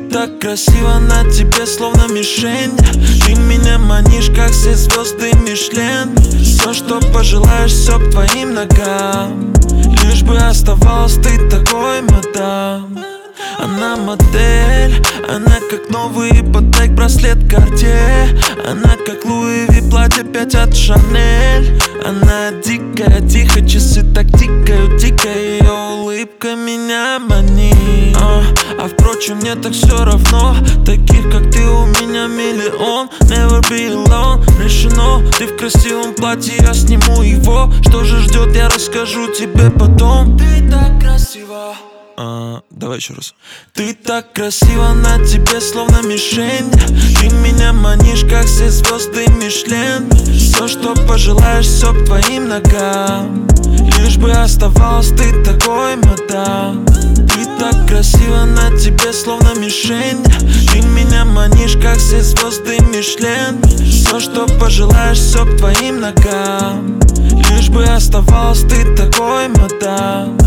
так красиво, на тебе словно мишень. Ты меня манишь, как все звезды Мишлен. Все, что пожелаешь, все к твоим ногам. Лишь бы оставалась ты такой, мадам. Она модель, она как новый Patek браслет Cartier. Она как Луи Ви платье 5 от Шанель. Она дикая, тихо, часы так тикают, дико. Ее улыбка меня манит. Впрочем, мне так все равно. Таких, как ты, у меня миллион. Never be alone, решено. Ты в красивом платье, я сниму его. Что же ждет, я расскажу тебе потом. Ты так красива. Давай еще раз. Ты так красиво, на тебе словно мишень. Ты меня манишь, как все звезды Мишлен. Все, что пожелаешь, все к твоим ногам. Лишь бы оставалась ты такой, мадам. Ты так красиво, на тебе словно мишень. Ты меня манишь, как все звезды Мишлен. Все, что пожелаешь, все к твоим ногам. Лишь бы оставалась ты такой, мадам.